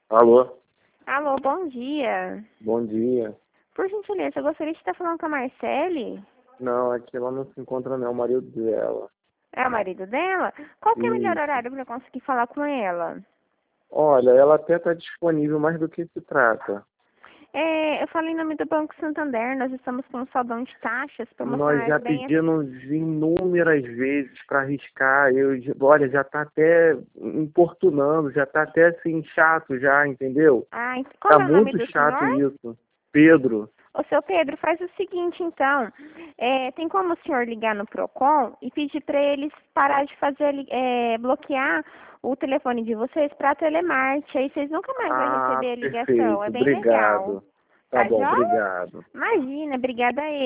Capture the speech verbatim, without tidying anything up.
Alô? Alô, bom dia. Bom dia. Por gentileza, eu gostaria de estar falando com a Marcele. Não, aqui ela não se encontra não, é o marido dela. É o marido dela? Qual que é o melhor Isso. horário para eu conseguir falar com ela? Olha, ela até está disponível, mas do que se trata? É, eu falei em nome do Banco Santander, nós estamos com um saldão de taxas Nós promocionais já bem... pedimos inúmeras vezes para arriscar. Eu, já- olha, já está até importunando, já está até assim chato já, entendeu? Ah, ent- Tá qual é o nome muito do chato senhor? isso. Pedro. Ô, seu Pedro, faz o seguinte, então. É, tem como o senhor ligar no Procon e pedir para eles parar de fazer, li- é, bloquear o telefone de vocês para telemarketing. Aí vocês nunca mais vão Ah, receber a ligação. É perfeito. bem legal. Obrigado. Tá Tá bom, joia? obrigado. Imagina, obrigada a ele.